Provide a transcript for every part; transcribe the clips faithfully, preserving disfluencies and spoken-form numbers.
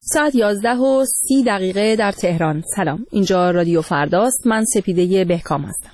ساعت یازده و سی دقیقه در تهران. سلام، اینجا رادیو فرداست. من سپیده بهکام هستم.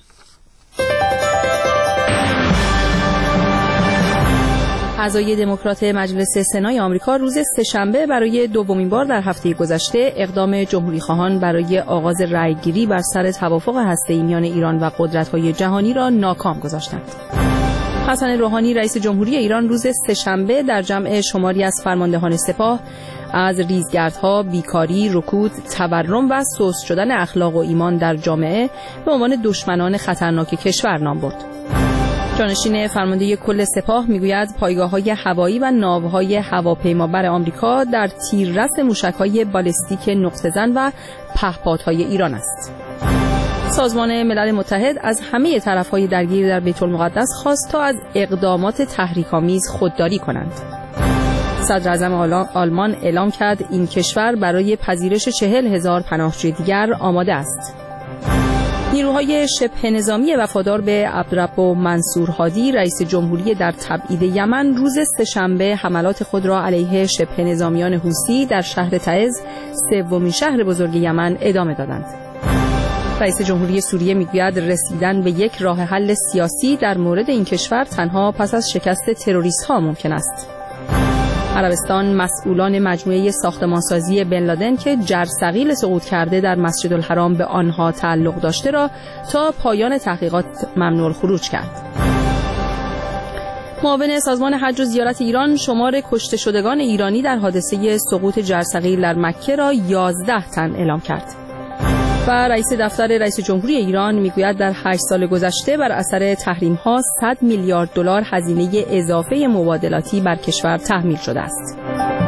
اعضای دموکرات مجلس سنای آمریکا روز سه‌شنبه برای دومین بار در هفته گذشته اقدام جمهوری‌خواهان برای آغاز رأی‌گیری بر سر توافق هسته‌ای میان ایران و قدرت‌های جهانی را ناکام گذاشتند. حسن روحانی رئیس جمهوری ایران روز سه‌شنبه در جمع شماری از فرماندهان سپاه از ریزگردها، بیکاری، رکود، تورم و سست شدن اخلاق و ایمان در جامعه به عنوان دشمنان خطرناک کشور نام برد. جانشین فرمانده کل سپاه میگوید پایگاه‌های هوایی و ناوهای هواپیمابر آمریکا در تیررس موشک‌های بالستیک نقطه‌زن و پهپادهای ایران است. سازمان ملل متحد از همه طرف‌های درگیر در بیت المقدس خواست تا از اقدامات تحریک‌آمیز خودداری کنند. صدر اعظم آلمان اعلام کرد این کشور برای پذیرش چهل هزار پناهجوی دیگر آماده است. نیروهای شبه نظامی وفادار به عبدالرب منصور هادی رئیس جمهوری در تبعید یمن روز سه‌شنبه حملات خود را علیه شبه نظامیان حوثی در شهر تعز، سومین شهر بزرگ یمن، ادامه دادند. رئیس جمهوری سوریه میگوید رسیدن به یک راه حل سیاسی در مورد این کشور تنها پس از شکست تروریست‌ها ممکن است. عربستان مسئولان مجموعه ساختمانسازی بن لادن که جرثقیل سقوط کرده در مسجد الحرام به آنها تعلق داشته را تا پایان تحقیقات ممنوع الخروج کرد. معاون سازمان حج و زیارت ایران شمار کشته شدگان ایرانی در حادثه سقوط جرثقیل در مکه را یازده تن اعلام کرد. و رئیس دفتر رئیس جمهوری ایران میگوید در هشت سال گذشته بر اثر تحریم‌ها صد میلیارد دلار هزینه اضافه مبادلاتی بر کشور تحمیل شده است.